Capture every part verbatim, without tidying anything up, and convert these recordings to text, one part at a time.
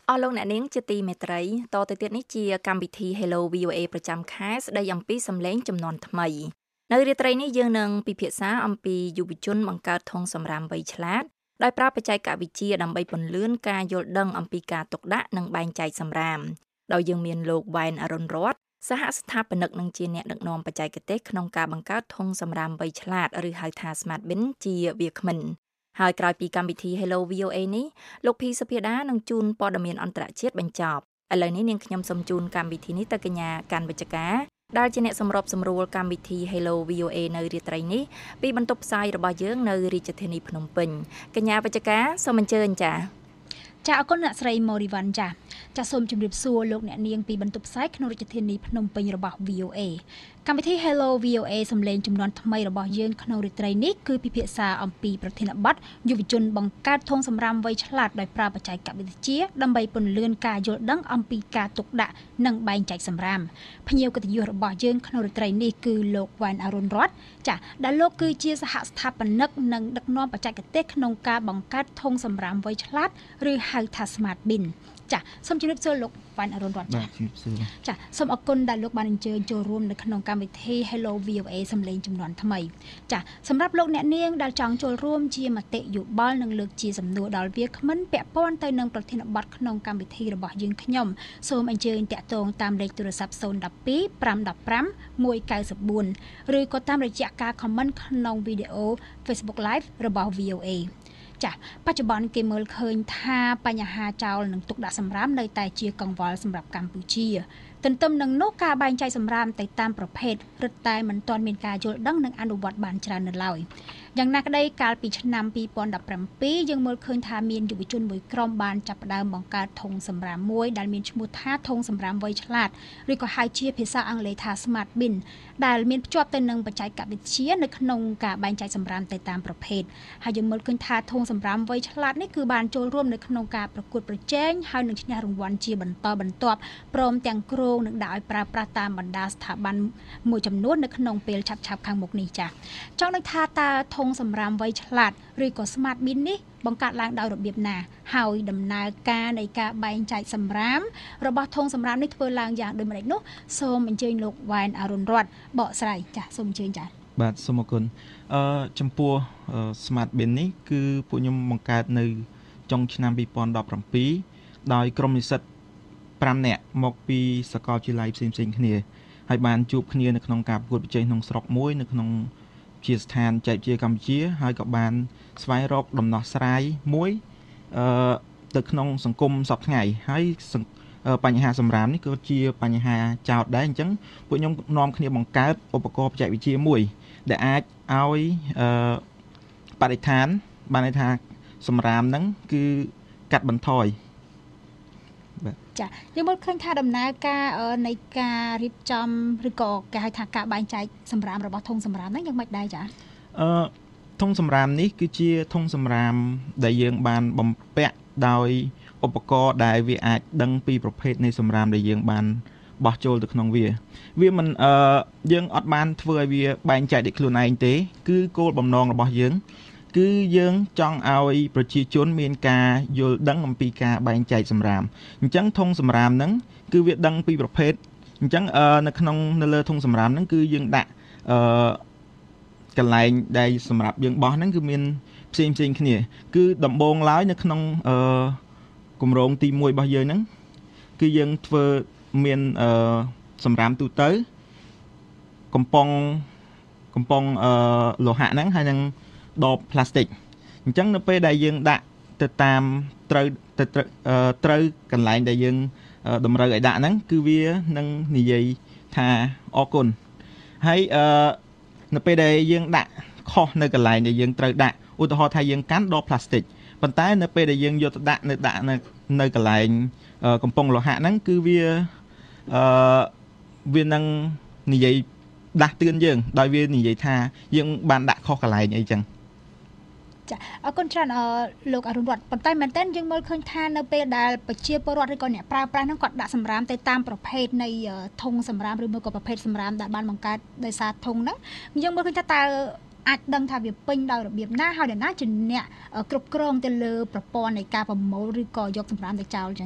អស់លោកអ្នកនាងជាទីមេត្រីតទៅទៀតនេះជាកម្មវិធី Hello វី អូ เอ ប្រចាំខែស្ដីអំពីសម្លេងចំនួនថ្មីនៅរាត្រីនេះយើងនឹងពិភាក្សាអំពីយុវជនបង្កើតធុងសម្រាមវៃឆ្លាតដោយប្រើបច្ចេកវិទ្យាដើម្បីពន្លឿនការយល់ដឹងអំពីការទុកដាក់និងបែងចែកសម្រាមដោយយើងមានលោកវ៉ែនអរុនរតសហស្ថាបនិកនិងជាអ្នកដឹកនាំបច្ចេកទេសក្នុងការបង្កើតធុងសម្រាមវៃឆ្លាតឬហៅថា Smart Bin ជាវាគ្មិនហើយក្រោយពីកម្មវិធី Hello វី អូ เอ នេះលោកភីសុភាដានឹងជូនព័ត៌មានអន្តរជាតិបញ្ចប់ឥឡូវនេះនាងខ្ញុំសូមជូនកម្មវិធីនេះទៅកញ្ញាកាន់វិជ្ជការដែលជាអ្នកសម្របសម្រួលកម្មវិធី Hello វី អូ เอ នៅរាត្រីនេះពីបន្ទប់ផ្សាយរបស់យើងនៅរាជធានីភ្នំពេញកញ្ញាវិជ្ជការសូមអញ្ជើញចា៎ចាអរគុណអ្នកស្រីម៉ូរីវ៉ាន់ចាចាសូមជម្រាបសួរលោកអ្នកនាងពីបន្ទប់ផ្សាយក្នុងរាជធានីភ្នំពេញរបស់ វី អូ เอ កម្មវិធី Hello វី អូ เอ សម្លេងចំនួនថ្មីរបស់យើងក្នុងរាត្រីនេះគឺពិភាក្សាអំពីប្រធានបទយុវជនបង្កើតធុងសម្រាមវៃឆ្លាតដោយប្រើបច្ចេកវិទ្យាដើម្បីពន្លឿនការយល់ដឹងអំពីការទុកដាក់និងបែងចែកសម្រាមភ្ញៀវកិត្តិយសរបស់យើងក្នុងរាត្រីនេះគឺលោកវ៉ែនអរុនរតចាដែលលោកគឺជាសហស្ថាបនិកនិងដឹកនាំបច្ចេកទេសក្នុងការបង្កើតធុងសម្រាមវៃឆ្លាតឬហៅថា Smart Bin ចាសូមជម្រាបសួរលោកវ៉ែនអរុនរតចាចាសូមអរគុណដែលលោកបានអញ្ជើញចូលរួមនៅក្នុងកម្មវិធី Hello វី អូ เอ សម្លេងចំនួនថ្មីចាសម្រាប់លោកអ្នកនាងដែលចង់ចូលរួមជាមតិយោបល់និងលើកជាសំណួរដល់វាគ្មិនពាក់ព័ន្ធទៅនឹងប្រធានបទក្នុងកម្មវិធីរបស់យើងខ្ញុំសូមអញ្ជើញតាក់ទងតាមលេខទូរស័ព្ទศูนย์ หนึ่ง สอง ห้า หนึ่ง ห้า หนึ่ง เก้า สี่ ឬក៏តាមរយៈការ comment ក្នុងវីដេអូ Facebook Live របស់ វី អូ เอចាបច្ចុប្បន្នគេមើលឃើញថាបញ្ហាចោលនិងទុកដាក់សម្រាមនៅតែជាកង្វល់សម្រាប់កម្ពុជាទន្ទឹមនឹងនោះការបែងចែកសម្រាមទៅតាមប្រភេទរឹតតែមិនទាន់មានការយល់ដឹងនិងអនុវត្តបានច្រើននៅឡើយយ៉ាងណាក្តីកាលពីឆ្នាំពីរពាន់ដប់ប្រាំពីរយើងមើលឃើញថាមានយុវជនមួយក្រុមបានចាប់ផ្ដើមបង្កើតធុងសម្រាមមួយដែលមានឈ្មោះថាធុងសម្រាមវៃឆ្លាតឬក៏ហៅជាភាសាអង់គ្លេសថា Smart Bin ដែលមានភ្ជាប់ទៅនឹងបច្ចេកវិទ្យានៅក្នុងការបែងចែកសម្រាមទៅតាមប្រភេទហើយយើងមើលឃើញថាធុងសម្រាមវៃឆ្លាតនេះគឺបានចូលរួមនៅក្នុងការប្រកួតប្រជែងហើយនឹងឈ្នះរង្វាន់ជាបន្តបន្ទាប់ព្រមទាំងគ្រោងនឹងដាក់ឲ្យប្រើប្រាស់តាមបណ្ដាស្ថាប័នមួយចំនួននៅក្នុងពេលឆាប់ៗខាងមុខនេះចា៎ចង់នឹងថាតើធុងសម្រាមវៃឆ្លាតឬក៏ Smart Bin នេះបង្កើតឡើងដោយរបៀបណាហើយដំណើរការនៃការបែងចែកសម្រាមរបស់ធុងសម្រាមនេះធ្វើឡើងយ៉ាងដូចម្តេចនោះសូមអញ្ជើញលោកវ៉ែនអរុនរតបកស្រាយចា៎សូមអញ្ជើញចា៎បាទសូមអរគុណអឺចំពោះ Smart Bin នេះគឺពួកខ្ញុំបង្កើតនៅចុងឆ្នាំពីរពាន់ដប់ប្រាំពីរដោយក្រុមនិស្សិតប្រាំនាក់មកពីសាកលវិទ្យាល័យផ្សេងៗគ្នាហើយបានជួបគ្នានៅក្នុងការប្រកួតប្រជែងក្នុងស្រុកមួយនៅក្នុងជាស្ថានចែកជាកម្ពុជាហើយក៏បានស្វែងរកដំណោះស្រាយមួយអឺទៅក្នុងសង្គមសពថ្ងៃហើយបញ្ហាសម្រាមនេះក៏ជាបញ្ហាចោទដែរអញ្ចឹងពួកខ្ញុំនាំគ្នាបង្កើតឧបករណ៍បច្ចេកវិទ្យាមួយដែលអាចឲ្យអឺបរិស្ថានបានន័យថាសម្រាមហ្នឹងគឺកាត់បន្ថយចាយើងមើលឃើញថាដំណើរការនៃការរៀបចំឬក៏គេហៅថាការបែងចែកសម្រាមរបស់ធុងសម្រាមហ្នឹងយ៉ាងម៉េចដែរចាអឺធុងសម្រាមនេះគឺជាធុងសម្រាមដែលយើងបានបំពាក់ដោយឧបករណ៍ដែលវាអាចដឹងពីប្រភេទនៃសម្រាមដែលយើងបានបោះចូលទៅក្នុងវាវាមិនអឺយើងអត់បានធ្វើឲ្យវាបែងចែកដោយខ្លួនឯងទេគឺគោលបំណងរបស់យើងគឺយើងចង់ឲ្យប្រជាជនមានការយល់ដឹងអំពីការបែងចែកសម្រាមអញ្ចឹងធុងសម្រាមហ្នឹងគឺវាដឹងពីប្រភេទអញ្ចឹងនៅក្នុងនៅលើធុងសម្រាមហ្នឹងគឺយើងដាក់អឺកន្លែងដែលសម្រាប់យើងបោះហ្នឹងគឺមានផ្សេងផ្សេងគ្នាគឺដំបូងឡើយនៅក្នុងអឺគម្រោងទីមួយរបស់យើងហ្នឹងគឺយើងធ្វើមានអឺសម្រាមទូទៅកំប៉ុងកំប៉ុងអឺលោហៈហ្នឹងហើយនឹងដបផ្លាស្ទិកអញ្ចឹងនៅពេលដែលយើងដាក់ទៅតាមត្រូវទៅត្រូវកន្លែងដែលយើងតម្រូវឲ្យដាក់ហ្នឹងគឺវានឹងនិយាយថាអរគុណហើយអឺនៅពេលដែលយើងដាក់ខុសនៅកន្លែងដែលយើងត្រូវដាក់ឧទាហរណ៍ថាយើងកាន់ដបផ្លាស្ទិកប៉ុន្តែនៅពេលដែលយើងយកទៅដាក់នៅដាក់នៅនៅកន្លែងកំប៉ុងលោហៈហ្នឹងគឺវាអឺវានឹងនិយាយដាស់តឿនយើងដោយវានិយាយថាយើងបានដាក់ខុសកន្លែងអីចឹងចាអរគុណច្រើនអឺលោកអរុនរតប៉ុន្តែមែនតើយើងមើលឃើញថានៅពេលដែលប្រជាពលរដ្ឋឬក៏អ្នកប្រើប្រាស់ហ្នឹងគាត់ដាក់សម្រាមទៅតាមប្រភេទនៃធុងសម្រាមឬមួយក៏ប្រភេទសម្រាមដែលបានបង្កើតដោយសារធុងហ្នឹងយើងមើលឃើញថាតើអាចដឹងថាវាពេញដោយរបៀបណាហើយអ្នកណាជាអ្នកគ្រប់គ្រងទៅលើប្រព័ន្ធនៃការប្រមូលឬក៏យកសម្រាមទៅចោលចឹងចា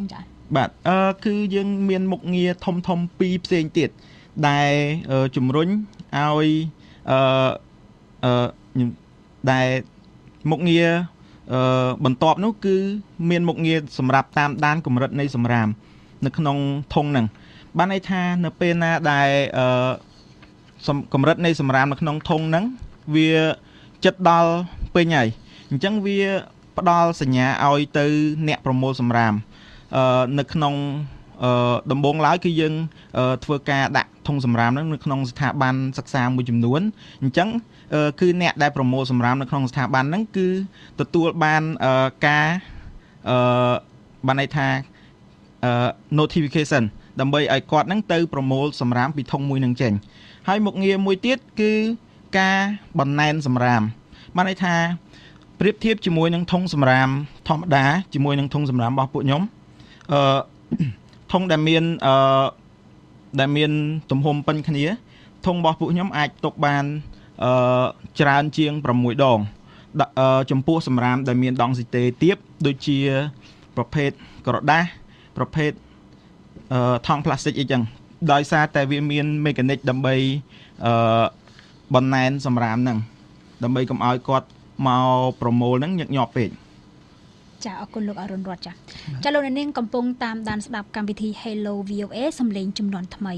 បាទអឺគឺយើងមានមុខងារធំធំពីរផ្សេងទៀតដែលជំរុញឲ្យអឺអឺដែលមុខងារអឺបន្ទាប់នោះគឺមានមុខងារសម្រាប់តាមដានកម្រិតនៃសម្រាមនៅក្នុងធុងហ្នឹងបានន័យថានៅពេលណាដែលអឺកម្រិតនៃសម្រាមនៅក្នុងធុងហ្នឹងវាចិត្តដល់ពេញហើយអញ្ចឹងវាផ្ដល់សញ្ញាឲ្យទៅអ្នកប្រមូលសម្រាមអឺនៅក្នុងអឺដំបូងឡើយគឺយើងធ្វើការដាក់ធុងសម្រាមហ្នឹងនៅក្នុងស្ថាប័នសិក្សាមួយចំនួនអញ្ចឹងគឺអ្នកដែលប្រមូលសម្រាមនៅក្នុងស្ថាប័នហ្នឹងគឺទទួលបានការអឺបានន័យថាអឺ notification ដើម្បីឲ្យគាត់ហ្នឹងទៅប្រមូលសម្រាមពីធុងមួយនឹងចេញហើយមុខងារមួយទៀតគឺការបន្ណែនសម្រាមបានន័យថាប្រៀបធៀបជាមួយនឹងធុងសម្រាមធម្មតាជាមួយនឹងធុងសម្រាមរបស់ពួកខ្ញុំអឺធុងដែលមានអឺដែលមានទំហំពេញគ្នាធុងរបស់ពួកខ្ញុំអាចទុកបានអឺច្រើនជាង6ដងចំពោះសម្រាមដែលមានដង់ស៊ីតេទាបដូចជាប្រភេទក្រដាសប្រភេទអឺថង់ផ្លាស្ទិកអីចឹងដោយសារតែវាមានមេកានិកដើម្បីអឺបន្ណែនសម្រាមហ្នឹងដើម្បីកុំឲ្យគាត់មកប្រមូលហ្នឹងញឹកញាប់ពេកចាអរគុណលោកអរុណរតចាចាលោកនាងកំពុងតាមដានស្ដាប់កម្មវិធី Hello វី អូ เอ សំឡេងជំនាន់ថ្មី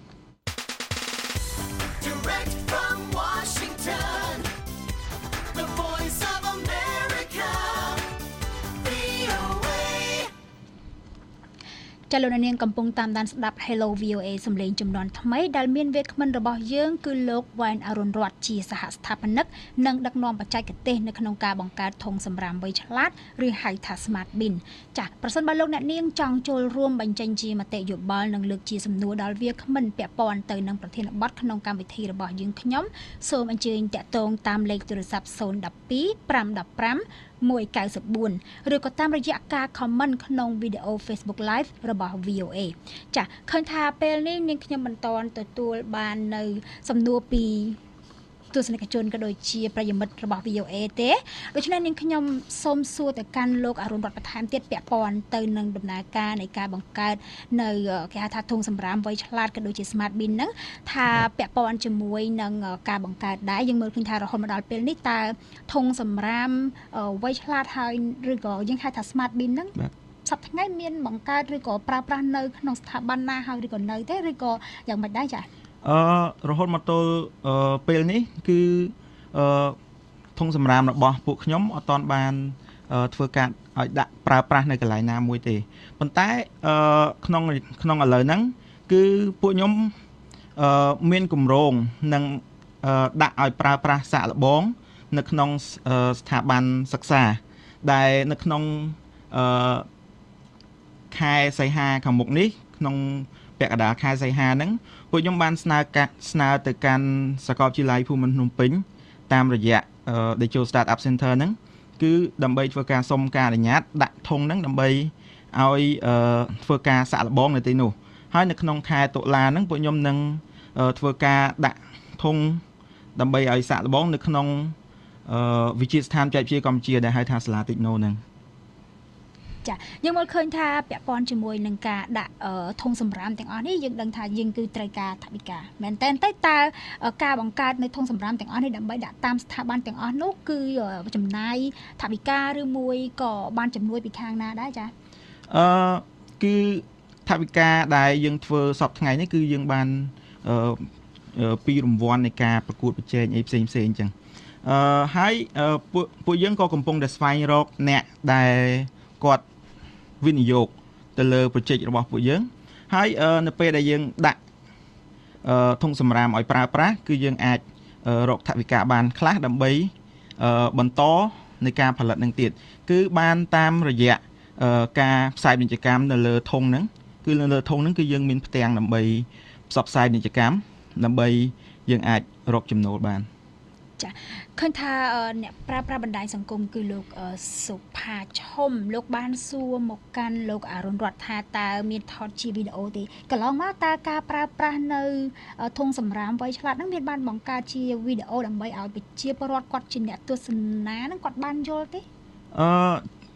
ចាលោកនាងកំពុងតាមដានស្ដាប់ Hello វី អូ เอ សំឡេងចំនួនថ្មីដែលមានវាគ្មិនរបស់យើងគឺលោកវ៉ែនអរុណរតជាសហស្ថាបនិកនិងដឹកនាំបច្ចេកទេសនៅក្នុងការបង្កើតធុងសម្រាមវៃឆ្លាតឬហៅថា Smart Bin ចាប្រសិនបើលោកអ្នកនាងចង់ចូលរួមបញ្ចេញជាមតិយោបល់និងលើកជាសំណួរដល់វាគ្មិនពាក់ព័ន្ធទៅនឹងប្រធានបទក្នុងកម្មវិធីរបស់យើងខ្ញុំសូមអញ្ជើញតាក់ទងតាមលេខទូរស័ព្ទศูนย์ หนึ่ง สอง ห้า หนึ่ง ห้า មួយ ៩៤ ឬក៏តាមរយៈការ comment ក្នុងវីដេអូ Facebook Live របស់ វី អូ เอ ចាឃើញថាពេលនេះនាងខ្ញុំមិនទាន់ទទួលបាននៅសំណួរពីទស្សនិកជនក៏ដូចជាប្រិយមិត្តរបស់ វី អូ เอ ទេដូច្នេះនាងខ្ញុំសូមសួរទៅកាន់លោកអរុណរតបន្ថែមទៀតពាក់ព័ន្ធទៅនឹងដំណើរការនៃការបង្កើតនៅគេហៅថាធុងសម្រាមវៃឆ្លាតក៏ដូចជា Smart Bin ហ្នឹងថាពាក់ព័ន្ធជាមួយនឹងការបង្កើតដែរយើងមើលឃើញថារហូតមកដល់ពេលនេះតើធុងសម្រាមវៃឆ្លាតហើយឬក៏យើងហៅថា Smart Bin ហ្នឹងសប្តាហ៍ថ្ងៃមានបង្កើតឬក៏ប្រើប្រាស់នៅក្នុងស្ថាប័នណាហើយឬក៏នៅទេឬក៏យ៉ាងម៉េចដែរចា៎អឺរហូតមកទល់ពេលនេះគឺអឺធុងសម្រាមរបស់ពួកខ្ញុំអត់ទាន់បានធ្វើការឲ្យដាក់ប្រើប្រាស់នៅកន្លែងណាមួយទេប៉ុន្តែអឺក្នុងក្នុងឥឡូវហ្នឹងគឺពួកខ្ញុំអឺមានគម្រោងនឹងដាក់ឲ្យប្រើប្រាស់សាកល្បងនៅក្នុងស្ថាប័នសិក្សាដែលនៅក្នុងអឺខែសីហាខាងមុខនេះក្នុងពាក់កណ្ដាលខែសីហាហ្នឹងពួកខ្ញុំបានស្នើកាត់ស្នើទៅកាន់សាកលវិទ្យាល័យភូមិន្ទភ្នំពេញតាមរយៈ Digital Startup Center ហ្នឹងគឺដើម្បីធ្វើការសុំការអនុញ្ញាតដាក់ធុងហ្នឹងដើម្បីឲ្យធ្វើការសាកល្បងនៅទីនោះហើយនៅក្នុងខែតុលាហ្នឹងពួកខ្ញុំនឹងធ្វើការដាក់ធុងដើម្បីឲ្យសាកល្បងនៅក្នុងវិទ្យាស្ថានបច្ចេកវិទ្យាកម្ពុជាដែលហៅថាសាលា Techno ហ្នឹងចាយើងមកឃើញថាពាក់ព័ន្ធជាមួយនឹងការដាក់ធុងសម្រាមទាំងអស់នេះយើងដឹងថាយើងគឺត្រូវការថវិកាមែនតើតែតើការបង្កើតនៅធុងសម្រាមទាំងអស់នេះដើម្បីដាក់តាមស្ថាប័នទាំងអស់នោះគឺចំណាយថវិកាឬមួយក៏បានជំនួយពីខាងណាដែរចាអឺគឺថវិកាដែលយើងធ្វើសពថ្ងៃនេះគឺយើងបានអឺពីរង្វាន់នៃការប្រកួតប្រជែងអីផ្សេងផ្សេងអញ្ចឹងអឺហើយពួកពួកយើងក៏កំពុងតែស្វែងរកអ្នកដែលគាត់វិនិយោគទៅលើ project របស់ពួកយើងហើយនៅពេលដែលយើងដាក់ធុងសម្រាមឲ្យប្រើប្រាស់គឺយើងអាចរកថវិកាបានខ្លះដើម្បីបន្តនៃការផលិតនឹងទៀតគឺបានតាមរយៈការផ្សាយពាណិជ្ជកម្មនៅលើធុងហ្នឹងគឺនៅលើធុងហ្នឹងគឺយើងមានផ្ទាំងដើម្បីផ្សព្វផ្សាយពាណិជ្ជកម្មដើម្បីយើងអាចរកចំណូលបានចាឃើញថាអ្នកប្រើប្រាស់បណ្ដាញសង្គមគឺលោកសុផាឈុំលោកបានសួរមកកាន់លោកអរុណរតថាតើមានថតជាវីដេអូទេកន្លងមកតើការប្រើប្រាស់នៅធុងសម្រាមវៃឆ្លាតហ្នឹងមានបានបង្កើតជាវីដេអូដើម្បីឲ្យប្រជាពលរដ្ឋគាត់ជាអ្នកទស្សនាហ្នឹងគាត់បានយល់ទេអឺ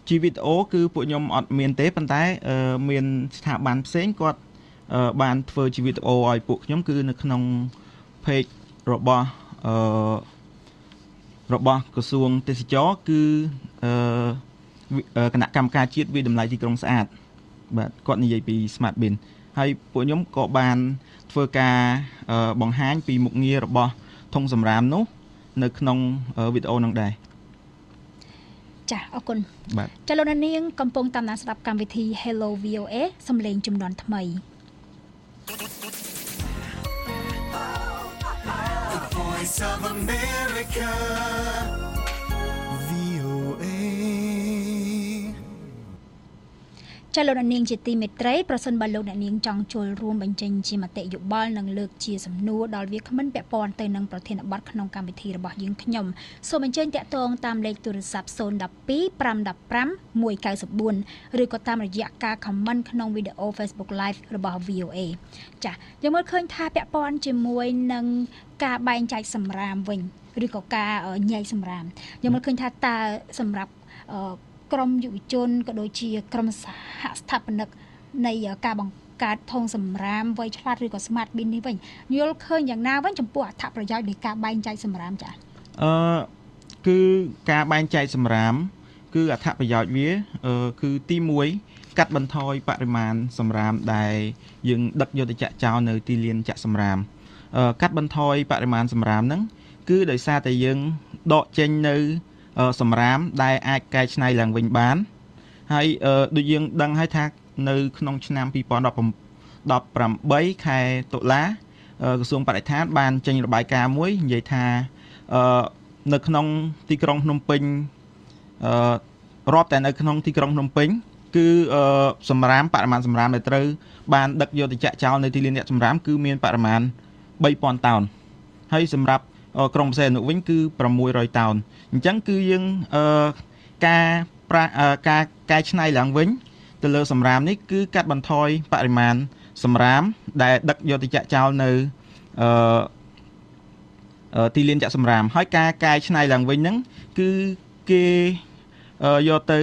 ជីវីដេអូគឺពួកខ្ញុំអត់មានទេប៉ុន្តែមានស្ថាប័នផ្សេងគាត់បានធ្វើជីវីដេអូឲ្យពួកខ្ញុំគឺនៅក្នុង page របស់អឺរបស់ក្រសួងទេសចរគឺអឺគណៈកម្មការជាតិវិតម្លៃទីក្រុងស្អាតបាទគាត់និយាយពី Smart Bin ហើយពួកខ្ញុំក៏បានធ្វើការបង្ហាញពីមុខងាររបស់ធុងសម្រាមនោះនៅក្នុងវីដេអូនោះដែរចាអរគុណបាទចលនានាងកំពុងតាមដានស្ដាប់កម្មវិធី Hello វី អូ เอ សំឡេងជំនាន់ថ្មី The Voice of America វី អូ เอចលនានាងជាទីមេត្រីប្រសិនបើលោកអ្នកនាងចង់ចូលរួមបញ្ចេញជាមតិយោបល់និងលើកជាសំណួរដល់វាគ្មិនពាក់ព័ន្ធទៅនឹងប្រធានបទក្នុងកម្មវិធីរបស់យើងខ្ញុំសូមអញ្ជើញតាក់ទងតាមលេខទូរស័ព្ទ ศูนย์ หนึ่ง สอง ห้า หนึ่ง ห้า หนึ่ง เก้า สี่ ឬក៏តាមរយៈការ comment ក្នុងវីដេអូ Facebook Live របស់ វី អូ เอ ចាយើងមើលឃើញថាពាក់ព័ន្ធជាមួយនឹងការបែងចែកសម្រាមវិញឬក៏ការញែកសម្រាមយើងមើលឃើញថាតើសម្រាប់ក្រុមយុវជនក៏ដូចជាក្រុមសហស្ថាបនិកនៃការបង្កើតធុងសម្រាមវ័យឆ្លាតឬក៏ Smart Bin នេះវិញយល់ឃើញយ៉ាងណាវិញចំពោះអត្ថប្រយោជន៍នៃការបែងចែកសម្រាមចា៎អឺគឺការបែងចែកសម្រាមគឺអត្ថប្រយោជន៍វាគឺទីមួយកាត់បន្ថយបរិមាណសម្រាមដែលយើងដឹកយកទៅចាក់ចោលនៅទីលានចាក់សម្រាមកាត់បន្ថយបរិមាណសម្រាមហ្នឹងគឺដោយសារតែយើងដកចេញនៅសម្រាមដែលអាចកែច្នៃឡើងវិញបានហើយដូចយើងដឹងហើយថានៅក្នុងឆ្នាំពីរពាន់ដប់ប្រាំបីខែតុលាក្រសួងបរិស្ថានបានចេញរបាយការណ៍មួយនិយាយថានៅក្នុងទីក្រុងភ្នំពេញរាប់តែនៅក្នុងទីក្រុងភ្នំពេញគឺសម្រាមបរិមាណសម្រាមដែលត្រូវបានដឹកយកទៅចាក់ចោលនៅទីលានអ្នកសម្រាមគឺមានបរិមាណបីពាន់តោនហើយសម្រាប់ក្រុងបរសេអនុវិញគឺប្រាំមួយរយតោនអញ្ចឹងគឺយើងការការកែច្នៃឡើងវិញទៅលើសម្រាមនេះគឺកាត់បន្ថយបរិមាណសម្រាមដែលដឹកយកទៅចាក់ចោលនៅទីលានចាក់សម្រាមហើយការកែច្នៃឡើងវិញហ្នឹងគឺគេយកទៅ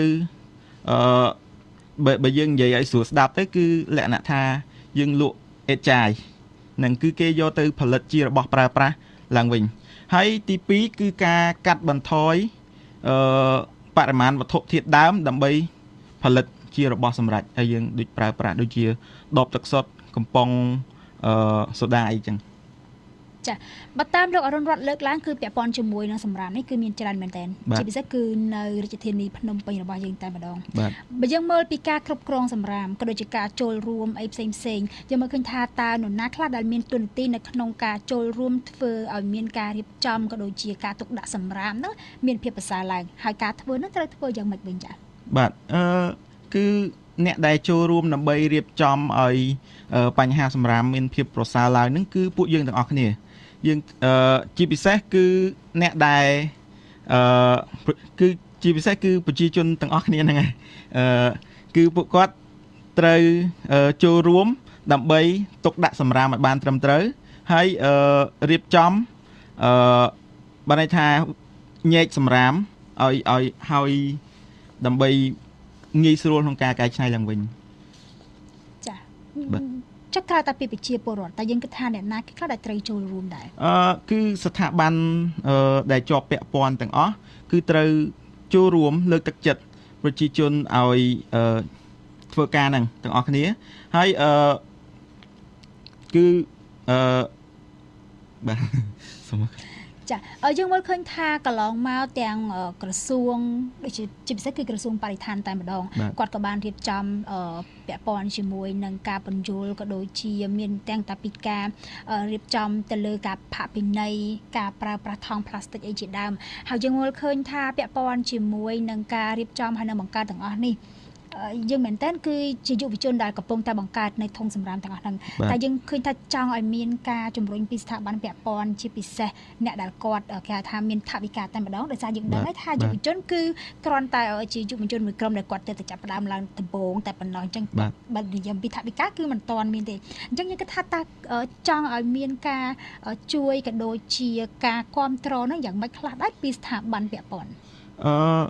បើបើយើងនិយាយឲ្យស្រួលស្ដាប់ទៅគឺលក្ខណៈថាយើងលក់អេតចាយនឹងគឺគេយកទៅផលិតជារបស់ប្រើប្រាស់ឡើងវិញហើយទីពីរគឺការកាត់បន្ថយអឺបរិមាណវត្ថុធាតុដើមដើម្បីផលិតជារបស់សម្រាប់ហើយយើងដូចប្រើប្រាស់ដូចជាដបទឹកសុទ្ធកំប៉ុងអឺសូដាអីចឹងចាបើតាមលោកអរុណរតលើកឡើងគឺពាក់ព័ន្ធជាមួយនឹងសម្រាមនេះគឺមានច្រើនមែនទែនជាពិសេសគឺនៅរាជធានីភ្នំពេញរបស់យើងតែម្ដងបើយើងមើលពីការគ្រប់គ្រងសម្រាមក៏ដូចជាការចូលរួមអីផ្សេងផ្សេងយើងមើលឃើញថាតើនរណាខ្លះដែលមានទូនាទីនៅក្នុងការចូលរួមធ្វើឲ្យមានការរៀបចំក៏ដូចជាការទុកដាក់សម្រាមហ្នឹងមានភាពប្រសើរឡើងហើយការធ្វើហ្នឹងត្រូវធ្វើយ៉ាងម៉េចវិញចាបាទអឺគឺអ្នកដែលចូលរួមដើម្បីរៀបចំឲ្យបញ្ហាសម្រាមមានភាពប្រសើរឡើងហ្នឹងគឺពួកយើងទាំងអស់គ្នាយើងអឺជាពិសេសគឺអ្នកដែលអឺគឺជាពិសេសគឺប្រជាជនទាំងអស់គ្នាហ្នឹងឯងអឺគឺពួកគាត់ត្រូវចូលរួមដើម្បីទុកដាក់សម្រាមឲ្យបានត្រឹមត្រូវហើយអឺរៀបចំអឺបានន័យថាញែកសម្រាមឲ្យឲ្យហើយដើម្បីងាយស្រួលក្នុងការកែច្នៃឡើងវិញចាចុះក្រៅតែពីប្រជាពលរដ្ឋតែយើងគិតថាអ្នកណាគេខ្លះដែលត្រូវចូលរួមដែរអឺគឺស្ថាប័នអឺដែលជាប់ពាក់ព័ន្ធទាំងអស់គឺត្រូវចូលរួមលើកទឹកចិត្តប្រជាជនឲ្យអឺធ្វើការហ្នឹងទាំងអស់គ្នាហើយអឺគឺអឺបាទសូមចាយើងមើលឃើញថាកន្លងមកទាំងក្រសួងដូចជាជាពិសេសគឺក្រសួងបរិស្ថានតែម្ដងគាត់ក៏បានរៀបចំពាក់ព័ន្ធជាមួយនឹងការបញ្យលក៏ដូចជាមានទាំងតាពីការរៀបចំទៅលើការផាកពិន័យការប្រើប្រាស់ថង់ប្លាស្ទិកអីជាដើមហើយយើងមើលឃើញថាពាក់ព័ន្ធជាមួយនឹងការរៀបចំហើយនឹងបង្កើតទាំងអស់នេះយើងមែនតើគឺជាយុវជនដែលកំពុងតែបង្កើតនៅធុងសម្រាមទាំងអស់ហ្នឹងតែយើងឃើញថាចង់ឲ្យមានការជំរុញពីស្ថាប័នពាក់ព័ន្ធជាពិសេសអ្នកដែលគាត់គេហៅថាមានថវិកាតែម្ដងដោយសារយើងដឹងហើយថាយុវជនគឺគ្រាន់តែជាយុវជនមួយក្រុមដែលគាត់ទៅចាប់ផ្ដើមឡើងដំបូងតែប៉ុណ្ណោះអញ្ចឹងបើនិយាយពីថវិកាគឺមិនទាន់មានទេអញ្ចឹងយើងគិតថាតើចង់ឲ្យមានការជួយក៏ដូចជាការគ្រប់គ្រងហ្នឹងយ៉ាងម៉េចខ្លះដែរពីស្ថាប័នពាក់ព័ន្ធអឺ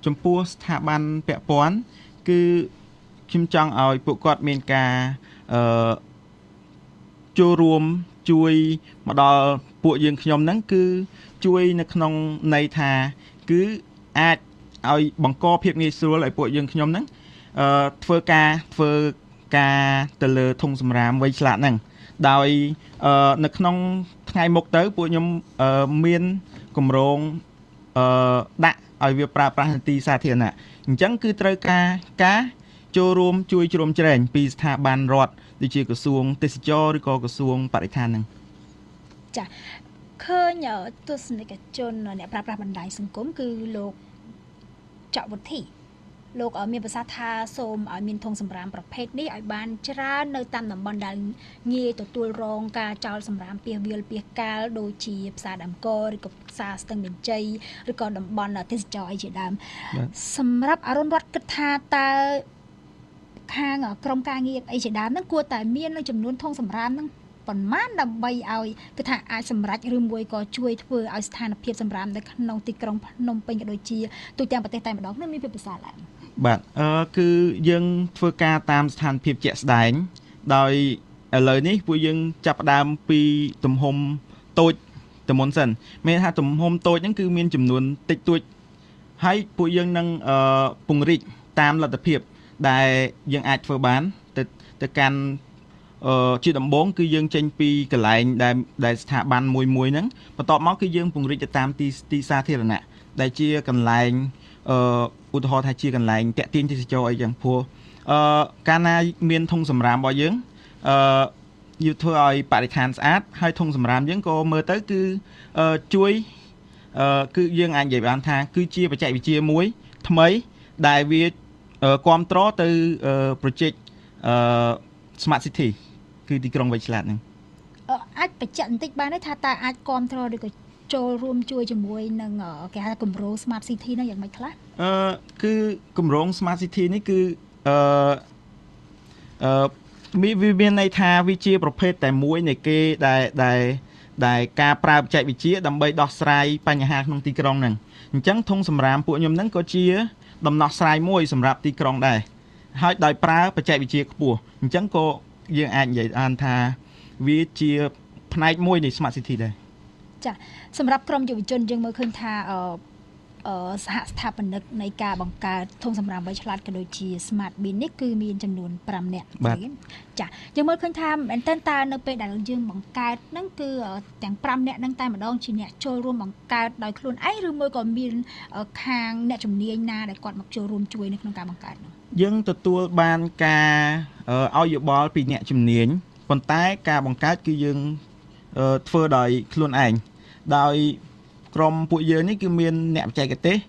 ចំពោះស្ថាប័នពាក់ព័ន្ធគឺខ្ញុំចង់ឲ្យពួកគាត់មានការអឺចូលរួមជួយមកដល់ពួកយើងខ្ញុំហ្នឹងគឺជួយនៅក្នុងន័យថាគឺអាចឲ្យបង្កភាពងាយស្រួលឲ្យពួកយើងខ្ញុំហ្នឹងអឺធ្វើការធ្វើការទៅលើធុងសម្រាមវៃឆ្លាតហ្នឹងដោយអឺនៅក្នុងថ្ងៃមុខទៅពួកខ្ញុំអឺមានគម្រោងអឺដាក់ឲ្យវាប្រើប្រាស់នៅទីសាធារណៈអញ្ចឹងគឺត្រូវការការចូលរួមជួយជ្រោមជ្រែងពីស្ថាប័នរដ្ឋដូចជាក្រសួងទេសចរឬក៏ក្រសួងបរិស្ថានហ្នឹងចាឃើញទស្សនិកជនអ្នកប្រើប្រាស់បណ្ដាញសង្គមគឺលោកចៅវុធីលោកមានប្រសាសន៍ថាសូមឲ្យមានធុងសម្រាមប្រភេទនេះឲ្យបានច្រើននៅតាមតំបន់ដែលងាយទទួលរងការចោលសម្រាមពាសវាលពាសកាលដូចជាផ្សារដើមកឬក៏ផ្សារស្ទឹងមានជ័យឬក៏តំបន់ទេសចរអីជាដើមសម្រាប់អរុណរដ្ឋគិតថាតើខាងក្រមការងារអីជាដើមហ្នឹងគួរតែមាននៅចំនួនធុងសម្រាមហ្នឹងប៉ុន្មានដើម្បីឲ្យគឺថាអាចសម្រេចឬមួយក៏ជួយធ្វើឲ្យស្ថានភាពសម្រាមនៅក្នុងទីក្រុងភ្នំពេញក៏ដូចជាទូទាំងប្រទេសតែម្ដងនឹងមានភាពប្រសើរឡើងបាទអឺគឺយើងធ្វើការតាមស្ថានភាពជាក់ស្ដែងដោយឥឡូវនេះពួកយើងចាប់ផ្ដើមពីទំហំតូចទៅមុនសិនមានថាទំហំតូចហ្នឹងគឺមានចំនួនតិចតួចហើយពួកយើងនឹងអឺពង្រីកតាមលទ្ធភាពដែលយើងអាចធ្វើបានទៅទៅកាន់អឺជាដំបូងគឺយើងចេញពីកន្លែងដែលដែលស្ថាប័នមួយមួយហ្នឹងបន្ទាប់មកគឺយើងពង្រីកទៅតាមទីទីសាធារណៈដែលជាកន្លែងអឺឧទាហរណ៍ថាជាកន្លែងតាក់ទាញទេសចរអីចឹងព្រោះអឺកាលណាមានធុងសម្រាមរបស់យើងអឺយើងធ្វើឲ្យបរិស្ថានស្អាតហើយធុងសម្រាមយើងក៏មើលទៅគឺអឺជួយអឺគឺយើងអាចនិយាយបានថាគឺជាបច្ចេកវិទ្យាមួយថ្មីដែលវាគ្រប់គ្រងទៅប្រជែកអឺ Smart City គឺទីក្រុងវៃឆ្លាតហ្នឹងអាចបញ្ជាក់បន្តិចបានទេថាតើអាចគ្រប់គ្រងឬក៏ចូលរួមជួយជាមួយនឹងគេហៅគម្រោង Smart City ហ្នឹងយ៉ាងម៉េចខ្លះអឺគឺគម្រោង Smart City នេះគឺអឺអឺមានវាមានន័យថាវាជាប្រភេទតែមួយនៃគេដែលដែលដែលការប្រើបច្ចេកវិទ្យាដើម្បីដោះស្រាយបញ្ហាក្នុងទីក្រុងហ្នឹងអញ្ចឹងធុងសម្រាមពួកខ្ញុំហ្នឹងក៏ជាដំណោះស្រាយមួយសម្រាប់ទីក្រុងដែរហើយដោយប្រើបច្ចេកវិទ្យាខ្ពស់អញ្ចឹងក៏យើងអាចនិយាយបានថាវាជាផ្នែកមួយនៃ Smart City ដែរចាសម្រាប់ក្រុមយុវជនយើងមើលឃើញថាអឺសហស្ថាបនិកនៃការបង្កើតធុងសម្រាមវៃឆ្លាតក៏ដូចជា Smart Bin នេះគឺមានចំនួន5នាក់ចាយើងមើលឃើញថាមែនតើតើនៅពេលដែលយើងបង្កើតហ្នឹងគឺទាំង5នាក់ហ្នឹងតែម្ដងជាអ្នកចូលរួមបង្កើតដោយខ្លួនឯងឬមួយក៏មានខាងអ្នកជំនាញណាដែលគាត់មកចូលរួមជួយនៅក្នុងការបង្កើតហ្នឹងយើងទទួលបានការឲ្យយោបល់ពីអ្នកជំនាញប៉ុន្តែការបង្កើតគឺយើងធ្វើដោយខ្លួនឯងដោយក្រុមពួកយើងនេះគឺមានអ្នកបច្ចេកទេស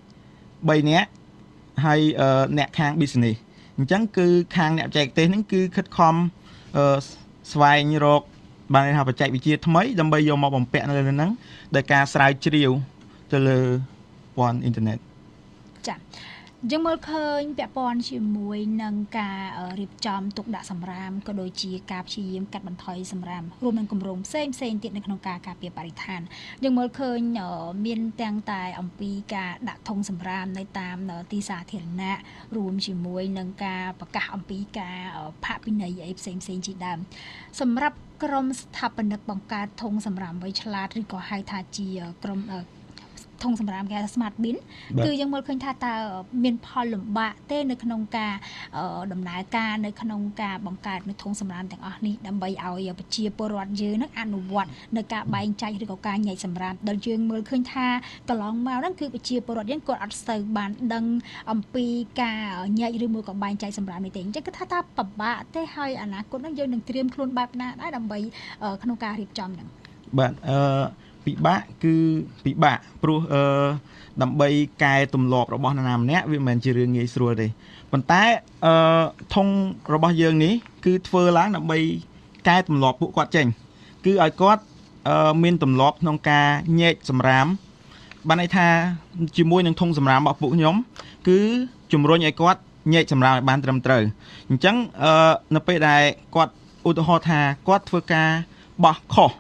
3នាក់ហើយអ្នកខាង business អញ្ចឹងគឺខាងអ្នកបច្ចេកទេសហ្នឹងគឺខិតខំស្វែងរកបានថាបច្ចេកវិទ្យាថ្មីដើម្បីយកមកបំពាក់នៅលើហ្នឹងដោយការស្រាវជ្រាវទៅលើព័ន្ធអ៊ីនធឺណិតចា៎យើងមើលឃើញពាក់ព័ន្ធជាមួយនឹងការរៀបចំទុកដាក់សម្រាមក៏ដូចជាការព្យាយាមកាត់បន្ថយសម្រាមរួមនឹងគម្រោងផ្សេងផ្សេងទៀតនៅក្នុងការការពារបរិស្ថានយើងមើលឃើញមានទាំងតែអំពីការដាក់ធុងសម្រាមនៅតាមទីសាធារណៈរួមជាមួយនឹងការប្រកាសអំពីការផាកពិន័យអីផ្សេងផ្សេងជាដើមសម្រាប់ក្រុមស្ថាបនិកបង្កើតធុងសម្រាមវៃឆ្លាតឬក៏ហៅថាជាក្រុមធុងសម្រាមគេថា Smart Bin គឺយើងមើលឃើញថាតើមានផលលំបាកទេនៅក្នុងការដំណើរការនៅក្នុងការបង្កើតនៅធុងសម្រាមទាំងអស់នេះដើម្បីឲ្យប្រជាពលរដ្ឋយើងនឹងអនុវត្តនៅការបែងចែកឬក៏ការញែកសម្រាមដែលយើងមើលឃើញថាកន្លងមកហ្នឹងគឺប្រជាពលរដ្ឋយើងគាត់អត់សូវបានដឹងអំពីការញែកឬមួយក៏បែងចែកសម្រាមនេះទេអញ្ចឹងគឺថាតើពិបាកទេហើយអនាគតហ្នឹងយើងនឹងត្រៀមខ្លួនបែបណាដែរដើម្បីក្នុងការរៀបចំហ្នឹងបាទអឺពិបាកគឺពិបាកព្រោះអឺដើម្បីកែទម្លាប់របស់នរណាម្នាក់វាមិនមែនជារឿងងាយស្រួលទេប៉ុន្តែអឺធុងរបស់យើងនេះគឺធ្វើឡើងដើម្បីកែទម្លាប់ពួកគាត់ចេញគឺឲ្យគាត់អឺមានទម្លាប់ក្នុងការញែកសម្រាមបានន័យថាជាមួយនឹងធុងសម្រាមរបស់ពួកខ្ញុំគឺជំរុញឲ្យគាត់ញែកសម្រាមឲ្យបានត្រឹមត្រូវអញ្ចឹងអឺនៅពេលដែលគាត់ឧទាហរណ៍ថាគាត់ធ្វើការបោះខុស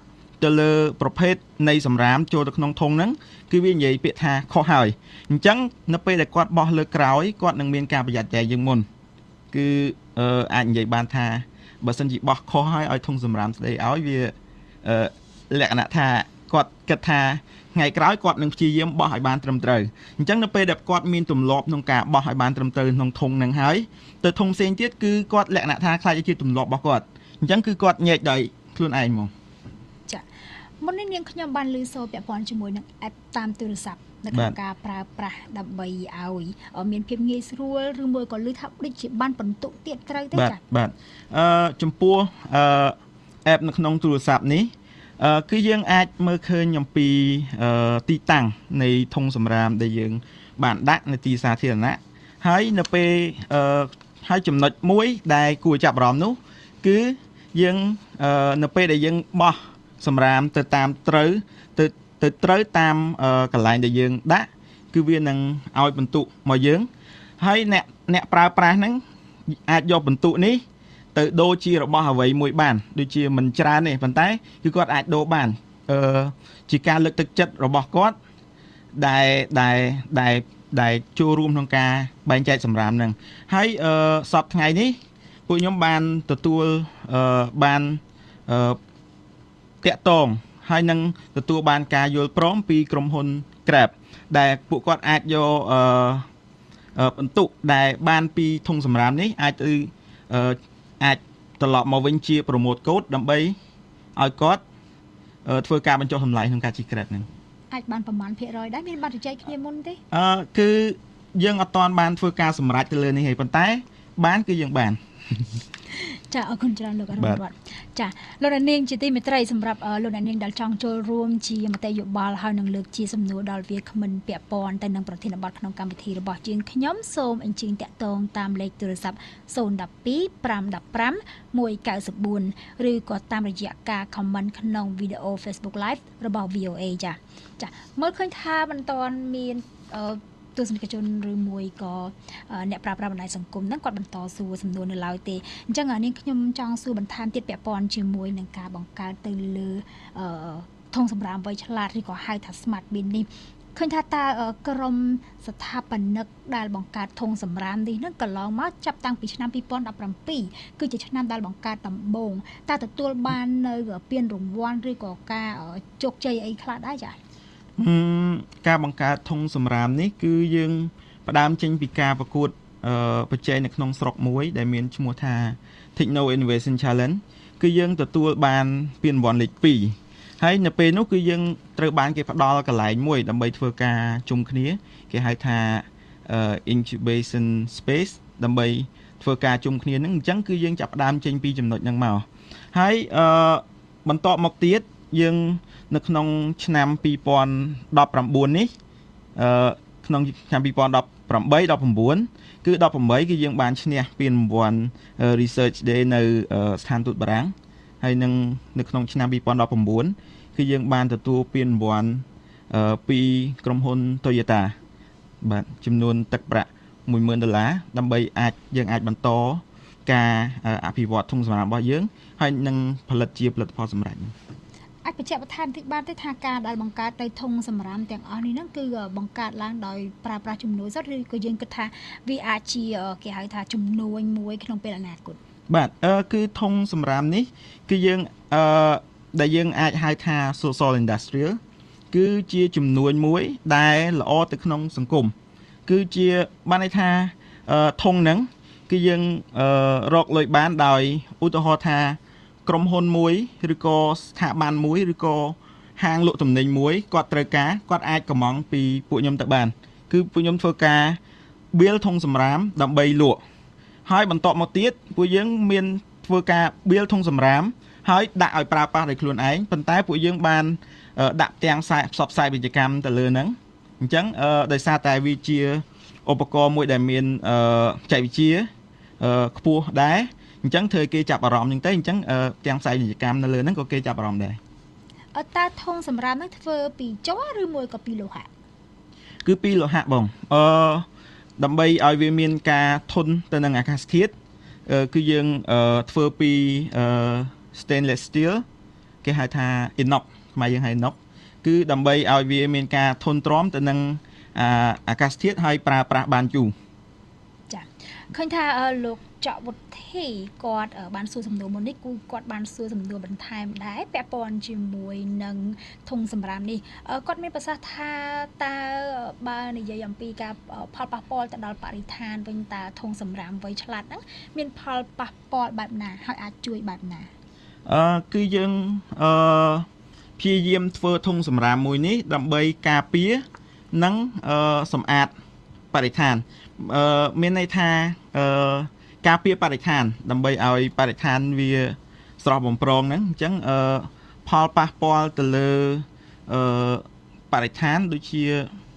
ទៅលើប្រភេទនៃសម្រាមចូលទៅក្នុងធុងហ្នឹងគឺវានិយាយពាក្យថាខុសហើយអញ្ចឹងនៅពេលដែលគាត់បោះលើក្រោយគាត់នឹងមានការប្រយ័ត្នតែយើងមុនគឺអាចនិយាយបានថាបើសិនជាបោះខុសហើយឲ្យធុងសម្រាមស្ដីឲ្យវាលក្ខណៈថាគាត់គិតថាថ្ងៃក្រោយគាត់នឹងព្យាយាមបោះឲ្យបានត្រឹមត្រូវអញ្ចឹងនៅពេលដែលគាត់មានទម្លាប់ក្នុងការបោះឲ្យបានត្រឹមត្រូវក្នុងធុងហ្នឹងហើយទៅធុងផ្សេងទៀតគឺគាត់លក្ខណៈថាខ្លាចជាទម្លាប់របស់គាត់អញ្ចឹងគឺគាត់ញែកដោយខ្លួនឯងហ្មងចាមុននេះនាងខ្ញុំបានឮសូរពាក់ព័ន្ធជាមួយនឹង app តាមទូរស័ព្ទនៅក្នុងការប្រើប្រាស់ដើម្បីឲ្យមានភាពងាយស្រួលឬមួយក៏ឮថាដូចជាបានបន្ទុកទៀតត្រូវទេចាបាទអឺចំពោះអឺ app នៅក្នុងទូរស័ព្ទនេះអឺគឺយើងអាចមើលឃើញអំពីអឺទីតាំងនៃធុងសម្រាមដែលយើងបានដាក់នៅទីសាធារណៈហើយនៅពេលអឺហើយចំណុចមួយដែលគួរចាប់អារម្មណ៍នោះគឺយើងអឺនៅពេលដែលយើងបោះសម្រាមទៅតាមត្រូវទៅទៅត្រូវតាមកន្លែងដែលយើងដាក់គឺវានឹងឲ្យបន្ទុកមកយើងហើយអ្នកអ្នកប្រើប្រាស់ហ្នឹងអាចយកបន្ទុកនេះទៅដូរជារបស់អ្វីមួយបានដូចជាមិនច្រើនទេប៉ុន្តែគឺគាត់អាចដូរបានអឺជាការលើកទឹកចិត្តរបស់គាត់ដែលដែលដែលដែលចូលរួមក្នុងការបែងចែកសម្រាមហ្នឹងហើយអឺសប្តាហ៍ថ្ងៃនេះពួកខ្ញុំបានទទួលអឺបានអឺតាក់ទងហើយនឹងទទួលបានការយល់ព្រមពីក្រុមហ៊ុន Grab ដែលពួកគាត់អាចយកអឺបន្ទុកដែលបានពីធុងសម្រាមនេះអាចទៅអឺអាចត្រឡប់មកវិញជា promote code ដើម្បីឲ្យគាត់ធ្វើការបញ្ចុះតម្លៃក្នុងការជិះ Grab ហ្នឹងអាចបានប្រមាណភាគរយដែរមានបានជជែកគ្នាមុនទេអឺគឺយើងអត់ទាន់បានធ្វើការសម្រេចទៅលើនេះទេប៉ុន្តែបានគឺយើងបានចាអរគុណច្រើនលោកអរុណវត្តចាលោកអ្នកនាងជាទីមេត្រីសម្រាប់លោកអ្នកនាងដែលចង់ចូលរួមជាមតិយោបល់ហើយនឹងលើកជាសំណួរដល់វាគ្មិនពាក់ព័ន្ធទៅនឹងប្រធានបទក្នុងកម្មវិធីរបស់យើងខ្ញុំសូមអញ្ជើញតាក់ទងតាមលេខទូរស័ព្ទศูนย์ หนึ่ง สอง ห้า หนึ่ง ห้า หนึ่ง สี่ ឬក៏តាមរយៈការ comment ក្នុងវីដេអូ Facebook Live របស់ វី អូ เอ ចាចាមើលឃើញថាមិនទាន់មានអឺទស្សនិកជនឬមួយក៏អ្នកប្រើប្រាស់បណ្ដាញសង្គមហ្នឹងគាត់បន្តសួរសំណួរនៅឡើយទេអញ្ចឹងនាងខ្ញុំចង់សួរបន្ថែមទៀតពាក់ព័ន្ធជាមួយនឹងការបង្កើតទៅលើអឺធុងសម្រាមវៃឆ្លាតឬក៏ហៅថា Smart Bin នេះឃើញថាតើក្រុមស្ថាបនិកដែលបង្កើតធុងសម្រាមនេះហ្នឹងកន្លងមកចាប់តាំងពីឆ្នាំពីរពាន់ដប់ប្រាំពីរគឺជាឆ្នាំដែលបង្កើតដំបូងតើទទួលបាននៅពានរង្វាន់ឬក៏ការជោគជ័យអីខ្លះដែរចា៎ការបង្កើតធុងសម្រាមនេះគឺយើងផ្ដើមចេញពីការប្រកួតប្រជែងនៅក្នុងស្រុកមួយដែលមានឈ្មោះថា Techno Innovation Challenge គឺយើងទទួលបានពានរង្វាន់លេខពីរហើយនៅពេលនោះគឺយើងត្រូវបានគេផ្ដល់កន្លែងមួយដើម្បីធ្វើការជុំគ្នាគេហៅថា incubation space ដើម្បីធ្វើការជុំគ្នាហ្នឹងអញ្ចឹងគឺយើងចាប់ផ្ដើមចេញពីចំណុចហ្នឹងមកហើយអឺបន្តមកទៀតយើងនៅក្នុងឆ្នាំពីរពាន់ដប់ប្រាំបួននេះអឺក្នុងឆ្នាំពីរពាន់ដប់ប្រាំបី ដប់ប្រាំបួនគឺដប់ប្រាំបីគឺយើងបានឈ្នះពានរង្វាន់ Research Day នៅស្ថានទូតបារាំងហើយនឹងនៅក្នុងឆ្នាំពីរពាន់ដប់ប្រាំបួនគឺយើងបានទទួលពានរង្វាន់ពីក្រុមហ៊ុន Toyota បាទចំនួនទឹកប្រាក់មួយម៉ឺនដុល្លារដើម្បីអាចយើងអាចបន្តការអភិវឌ្ឍធុងសម្រាមរបស់យើងហើយនឹងផលិតជាផលិតផលសម្រាប់អាចបញ្ជាក់បន្ថែមបន្តិចបានទេថាការដែលបង្កើតទៅធុងសម្រាមទាំងអស់នេះហ្នឹងគឺបង្កើតឡើងដោយប្រើប្រាស់ជំនួយសុទ្ធឬក៏យើងគិតថាវាអាចជាគេហៅថាជំនួយមួយក្នុងពេលអនាគតបាទអឺគឺធុងសម្រាមនេះគឺយើងអឺដែលយើងអាចហៅថា social industrial គឺជាជំនួយមួយដែលល្អទៅក្នុងសង្គមគឺជាបានន័យថាអឺធុងហ្នឹងគឺយើងអឺរកលុយបានដោយឧទាហរណ៍ថាក្រុមហ៊ុនមួយឬក៏ស្ថាប័នមួយឬក៏ហាងលក់ទំនិញមួយគាត់ត្រូវការគាត់អាចកម្មង់ពីពួកខ្ញុំទៅបានគឺពួកខ្ញុំធ្វើការបៀលធុងសម្រាមដើម្បីលក់ហើយបន្តមកទៀតពួកយើងមានធ្វើការបៀលធុងសម្រាមហើយដាក់ឲ្យប្រើប្រាស់ដោយខ្លួនឯងប៉ុន្តែពួកយើងបានដាក់ទាំងផ្សព្វផ្សាយពាណិជ្ជកម្មទៅលើហ្នឹងអញ្ចឹងដោយសារតែវាជាឧបករណ៍មួយដែលមានបច្ចេកវិទ្យាខ្ពស់ដែរអញ្ចឹងធ្វើគេចាប់អារម្មណ៍អញ្ចឹងទៅអញ្ចឹងទាំងផ្សាយពាណិជ្ជកម្មនៅលើហ្នឹងក៏គេចាប់អារម្មណ៍ដែរអត់តើធុងសម្រាមហ្នឹងធ្វើពីជ័រឬមួយក៏ពីលោហៈគឺពីលោហៈបងអឺដើម្បីឲ្យវាមានការធន់ទៅនឹងអាកាសធាតុគឺយើងធ្វើពី stainless steel គេហៅថា inox ខ្មែរយើងហៅណុកគឺដើម្បីឲ្យវាមានការធន់ទ្រាំទៅនឹងអាកាសធាតុហើយប្រើប្រាស់បានយូរចាឃើញថាលោកចៅវុធីគាត់បានសួរសំណួរមុននេះគឺគាត់បានសួរសំណួរបន្ថែមដែរពាក់ព័ន្ធជាមួយនឹងធុងសម្រាមនេះគាត់មានប្រសាសន៍ថាតើបើនិយាយអំពីការផលប៉ះពាល់ទៅដល់បរិស្ថានវិញតើធុងសម្រាមវៃឆ្លាតហ្នឹងមានផលប៉ះពាល់បែបណាហើយអាចជួយបែបណាអឺគឺយើងអឺព្យាយាមធ្វើធុងសម្រាមមួយនេះដើម្បីការពារនិងអឺសម្អាតបរិស្ថានអឺមានន័យថាអឺការពារបរិស្ថានដើម្បីឲ្យបរិស្ថានវាស្រស់បំព្រងហ្នឹងអញ្ចឹងអឺផលប៉ះពាល់ទៅលើអឺបរិស្ថានដូចជា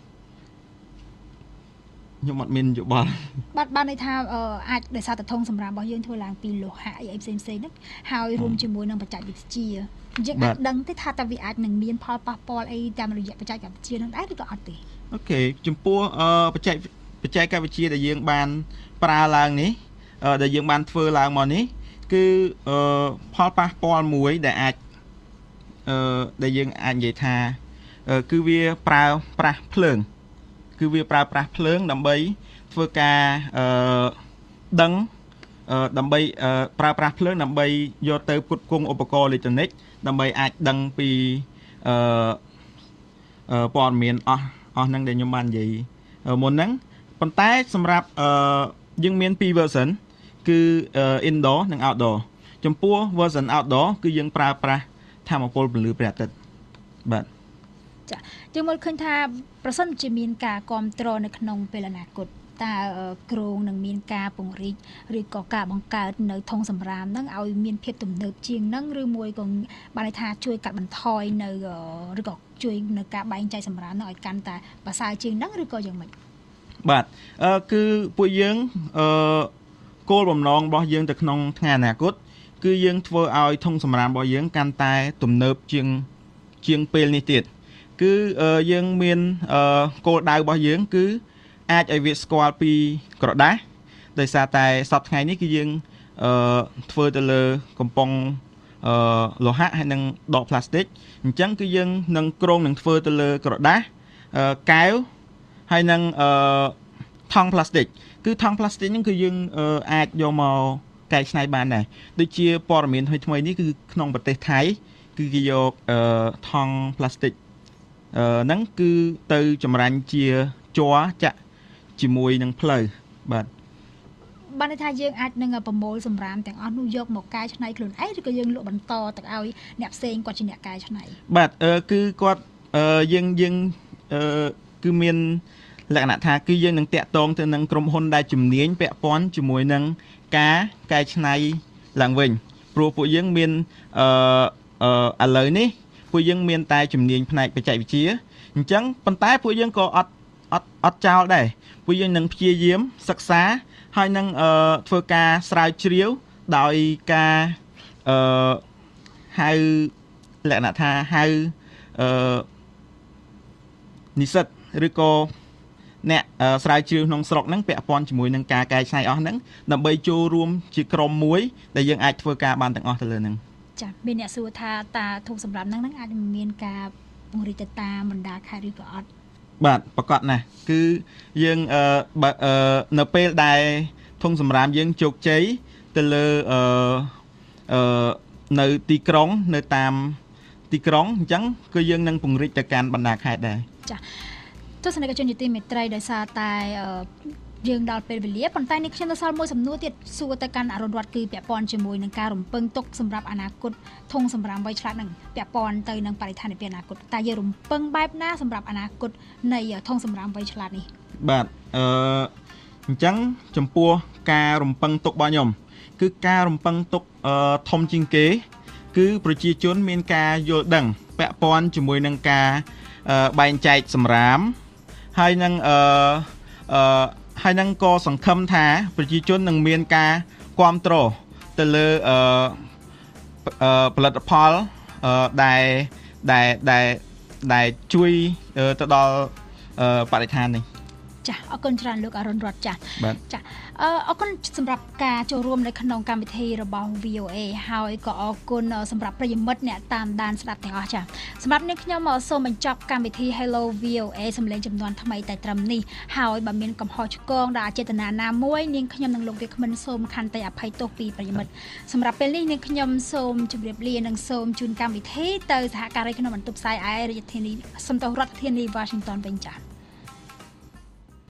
ខ្ញុំអត់មានយោបល់បាទបានន័យថាអាចដោយសារតែធុងសម្រាមរបស់យើងធ្វើឡើងពីលោហៈអីផ្សេងផ្សេងហ្នឹងហើយរួមជាមួយនឹងបច្ចេកវិទ្យាយើងអាចដឹងទេថាតើវាអាចនឹងមានផលប៉ះពាល់អីតាមរយៈបច្ចេកវិទ្យាហ្នឹងដែរឬក៏អត់ទេអូខេចំពោះបច្ចេកបច្ចេកវិទ្យាដែលយើងបានប្រើឡើងនេះដែលយើងបានធ្វើឡើងមកនេះគឺផលប៉ះពាល់មួយដែលអាចអឺដែលយើងអាចនិយាយថាគឺវាប្រើប្រាស់ភ្លើងគឺវាប្រើប្រាស់ភ្លើងដើម្បីធ្វើការអឺដឹងដើម្បីប្រើប្រាស់ភ្លើងដើម្បីយកទៅផ្គត់ផ្គង់ឧបករណ៍អេឡិចត្រូនិកដើម្បីអាចដឹងពីអឺព័ត៌មានអស់អស់ហ្នឹងដែលខ្ញុំបាននិយាយមុនហ្នឹងប៉ុន្តែសម្រាប់អឺយើងមានពីរ version គឺ indoor និង outdoor ចំពោះ version outdoor គឺយើងប្រើប្រាស់ថាមពលពន្លឺព្រះអាទិត្យបាទចាយើងមើលឃើញថាប្រសិនជាមានការគ្រប់គ្រងនៅក្នុងពេលអនាគតតើគ្រោងនឹងមានការពង្រីកឬក៏ការបង្កើតនៅធុងសម្រាមហ្នឹងឲ្យមានភាពទំនើបជាងហ្នឹងឬមួយក៏បានន័យថាជួយកាត់បន្ថយនៅឬក៏ជួយនៅការបែងចែកសម្រាមហ្នឹងឲ្យកាន់តែប្រសើរជាងហ្នឹងឬក៏យ៉ាងម៉េចបាទអឺគឺពួកយើងអឺគោលបំណងរបស់យើងទៅក្នុងថ្ងៃអនាគតគឺយើងធ្វើឲ្យធុងសម្រាមរបស់យើងកាន់តែទំនើបជាងជាងពេលនេះទៀតគឺយើងមានគោលដៅរបស់យើងគឺអាចឲ្យវាស្គាល់ពីក្រដាសដោយសារតែសប្តាហ៍ថ្ងៃនេះគឺយើងអឺធ្វើទៅលើកំប៉ុងអឺលោហៈហើយនិងដបផ្លាស្ទិកអញ្ចឹងគឺយើងនឹងក្រុងនឹងធ្វើទៅលើក្រដាសអឺកែវហើយនឹងអឺថង់ផ្លាស្ទិកគឺថង់ផ្លាស្ទិកហ្នឹងគឺយើងអាចយកមកកែច្នៃបានដែរដូចជាព័ត៌មានថ្មីថ្មីនេះគឺក្នុងប្រទេសថៃគឺគេយកអឺថង់ផ្លាស្ទិកអឺហ្នឹងគឺទៅចម្រាញ់ជាជ័រចាក់ជាមួយនឹងផ្លូវបាទបានន័យថាយើងអាចនឹងប្រមូលសម្រាមទាំងអស់នោះយកមកកែច្នៃខ្លួនឯងឬក៏យើងលក់បន្តទៅឲ្យអ្នកផ្សេងគាត់ជាអ្នកកែច្នៃបាទអឺគឺគាត់អឺយើងយើងអឺគឺមានលក្ខណៈថាគឺយើងនឹងតាក់ទងទៅនឹងក្រុមហ៊ុនដែលជំនាញពាក់ព័ន្ធជាមួយនឹងការកែច្នៃឡើងវិញព្រោះពួកយើងមានអឺអឺឥឡូវនេះពួកយើងមានតែជំនាញផ្នែកបច្ចេកវិទ្យាអញ្ចឹងប៉ុន្តែពួកយើងក៏អត់អត់អត់ចោលដែរពួកយើងនឹងព្យាយាមសិក្សាហើយនឹងអឺធ្វើការស្រាវជ្រាវដោយការអឺហៅលក្ខណៈថាហៅអឺនិស្សិតឬក៏អ្នកស្រាវជ្រាវក្នុងស្រុកហ្នឹងពាក់ព័ន្ធជាមួយនឹងការកែច្នៃអស់ហ្នឹងដើម្បីចូលរួមជាក្រុមមួយដែលយើងអាចធ្វើការបានទាំងអស់ទៅលើហ្នឹងចា៎មានអ្នកសួរថាតើធុងសម្រាប់ហ្នឹងហ្នឹងអាចមានការពង្រីកទៅតាមបណ្ដាខេត្តឬក៏អត់បាទប្រកាសណាស់គឺយើងអឺនៅពេលដែលធុងសម្រាមយើងជោគជ័យទៅលើអឺអឺនៅទីក្រុងនៅតាមទីក្រុងអញ្ចឹងគឺយើងនឹងពង្រីកទៅកាន់បណ្ដាខេត្តដែរចា៎ទស្សនិកជនជាទីមេត្រីដោយសារតែយើងដល់ពេលវេលាប៉ុន្តែនេះខ្ញុំនៅសល់មួយសំណួរទៀតសួរទៅកាន់អរុណរតន៍គឺពាក់ព័ន្ធជាមួយនឹងការរំពឹងទុកសម្រាប់អនាគតធុងសម្រាមវៃឆ្លាតនឹងពាក់ព័ន្ធទៅនឹងបរិស្ថាននៅពេលអនាគតតើយើងរំពឹងបែបណាសម្រាប់អនាគតនៃធុងសម្រាមវៃឆ្លាតនេះបាទអឺអញ្ចឹងចំពោះការរំពឹងទុករបស់ខ្ញុំគឺការរំពឹងទុកអឺធំជាងគេគឺប្រជាជនមានការយល់ដឹងពាក់ព័ន្ធជាមួយនឹងការបែងចែកសម្រាមហើយនឹងអឺអឺហើយនឹងក៏សង្ឃឹមថាប្រជាជននឹងមានការគាំទ្រទៅលើអឺផលិតផលអឺដែលដែលដែលដែលជួយទៅដល់បរិស្ថាននេះចាអរគុណច្រើនលោកអរុណរតចាបាទចាអរគុណសម្រាប់ការចូលរួមនៅក្នុងកម្មវិធីរបស់ វី អូ អេ ហើយក៏អរគុណសម្រាប់ប្រិយមិត្តអ្នកតាមដានស្ដាប់ទាំងអស់ចាសម្រាប់នេះខ្ញុំសូមបញ្ចប់កម្មវិធី Hello វី អូ អេ សម្លេងចំនួនថ្មីតែត្រឹមនេះហើយបើមានកំហុសឆ្គងដែលអចេតនាណាមួយនាងខ្ញុំនិងលោកវាគ្មិនសូមខន្តីអភ័យទោសពីប្រិយមិត្តសម្រាប់ពេលនេះនាងខ្ញុំសូមជម្រាបលានិងសូមជូនកម្មវិធីទៅសហការីក្នុងបន្ទប់ផ្សាយឯរាជធានីសំទោសរដ្ឋធានី Washington វិញចា៎